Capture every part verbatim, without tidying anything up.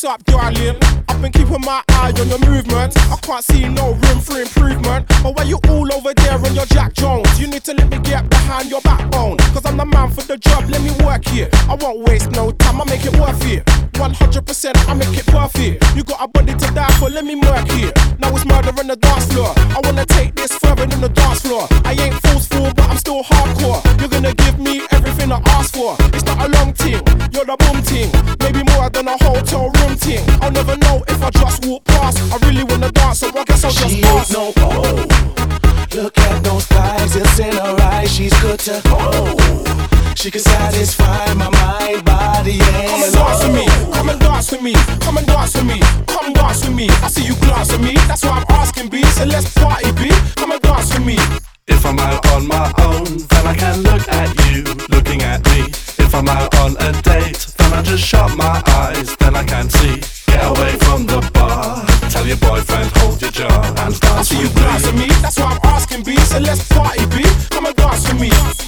What's up, darling? I've been keeping my eye on your movements. I can't see no room for improvement. But why you all over there on your Jack Jones? You need to let me get behind your backbone. Cause I'm the man for the job, let me work here. I won't waste no time, I make it worth it. one hundred percent, I make it perfect. You got a body to die for, let me murk here. Now it's murder on the dance floor. I wanna take this further than the dance floor. I ain't forceful, but I'm still hardcore. You're gonna give me everything I ask for. It's not a long ting, you're the boom ting. Maybe more than a hotel room ting. I'll never know if I just walk past. I really wanna dance, so I guess I'll just she pass. She ain't no oh. Look at those thighs, it's in her eyes. She's good to oh. She can satisfy my mind, body, and come and dance with me, come and dance with me, come and dance with me, come dance with me. I see you glance at me, that's why I'm asking B. So let's party B, come and dance with me. If I'm out on my own, then I can look at you, looking at me. If I'm out on a date, then I just shut my eyes, then I can see. Get away from the bar, tell your boyfriend hold your jaw and dance I see you glance at me, that's why I'm asking B. So let's party B, come and dance with me.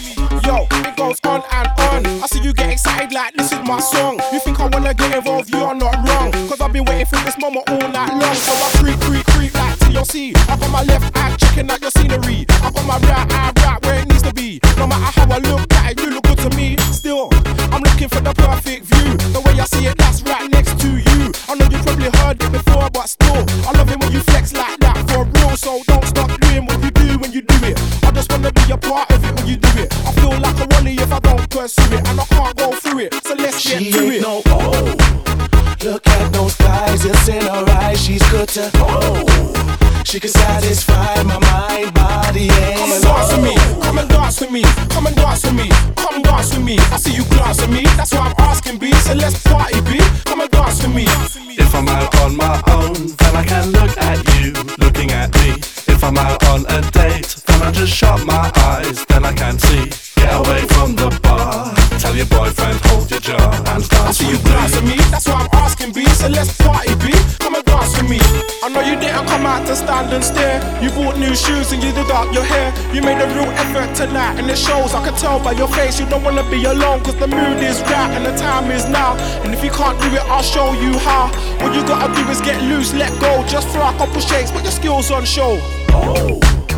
Yo, it goes on and on. I see you get excited like this is my song. You think I wanna get involved, you are not wrong. Cause I've been waiting for this moment all night long. So I creep, creep, creep like T L C. I got my left eye checking out your scenery. I got my right eye right where it needs to be. No matter how I look at it, you look good to me. Still, I'm looking for the perfect view. The way I see it, that's right next to you. I know you probably heard it before, but still, I love it when you flex like that for real. So don't stop doing what you do when you do it. I just wanna be a part of it when you do it. I feel like a wally if I don't pursue it, and I can't go through it. So let's she get to ain't it. No oh. Look at those thighs, it's in her eyes. She's good to oh. She can satisfy my mind, body, and come and dance with me, come and dance with me, come and dance with me, come dance with me. I see you glance at me, that's why I'm asking B. So let's party B, come and dance with me. If I'm out on my own, then I can look at you, looking at me. If I'm out on a date, then I just shut my eyes, then I can see. Get away from the bar, tell your boyfriend hold your jaw and dance I see you with glance me. at me, that's why I'm asking B. So let's party B, come and dance with me. I know you didn't come out to stand and stare. You bought new shoes and you did up your hair. You made a real effort tonight and it shows. I can tell by your face you don't wanna be alone. Cause the mood is right and the time is now. And if you can't do it, I'll show you how. What you gotta do is get loose, let go. Just fly a couple shakes, put your skills on show. oh.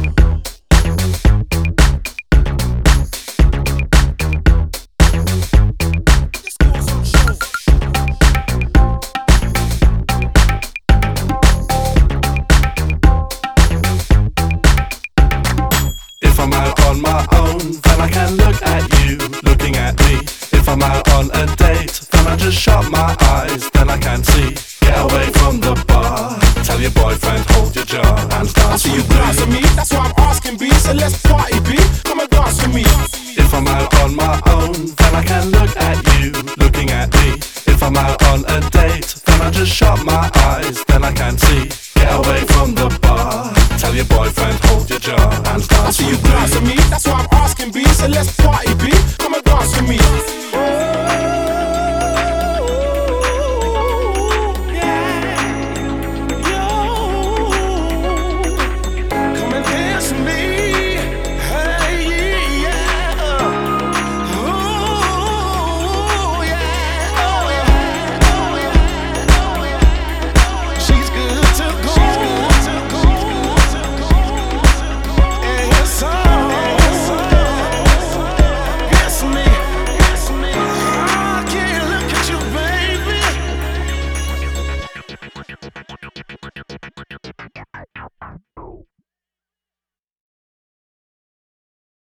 If I'm out on my own, then I can look at you, looking at me. If I'm out on a date, then I just shut my eyes, then I can see. Get away from the bar, tell your boyfriend hold your jaw and dance I see you with glance at me. me, that's why I'm asking B. So let's party B, come and dance with me. If I'm out on my own, then I can look at you, looking at me. If I'm out on a date, then I just shut my eyes, then I can see.